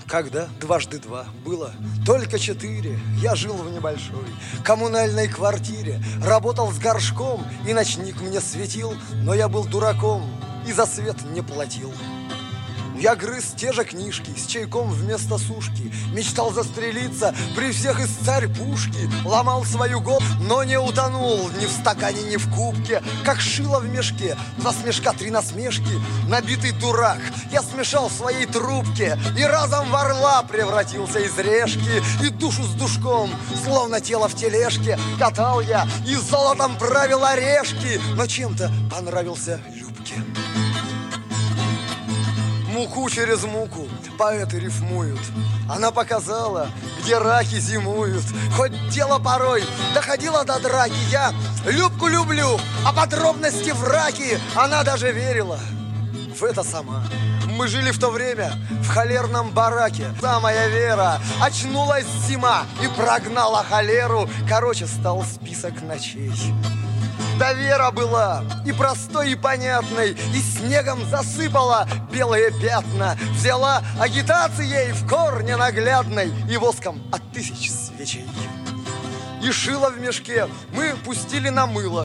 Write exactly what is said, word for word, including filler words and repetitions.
Когда дважды два было только четыре, я жил в небольшой коммунальной квартире, работал с горшком, и ночник мне светил, но я был дураком и за свет не платил. Я грыз те же книжки с чайком вместо сушки, мечтал застрелиться при всех из царь пушки, ломал свою голову, но не утонул ни в стакане, ни в кубке, как шило в мешке, два смешка, три насмешки, набитый дурак. Я смешал в своей трубке и разом в орла превратился из решки, и душу с душком, словно тело в тележке, катал я и золотом правил орешки, но чем-то понравился Любке. Муку через муку поэты рифмуют. Она показала, где раки зимуют. Хоть дело порой доходило до драки, я Любку люблю, а подробности враки. Она даже верила в это сама. Мы жили в то время в холерном бараке. Самая Вера очнулась зима и прогнала холеру. Короче, стал список ночей. Да Вера была и простой, и понятной, и снегом засыпала белые пятна. Взяла агитацией в корне наглядной и воском от тысяч свечей. И шило в мешке мы пустили на мыло.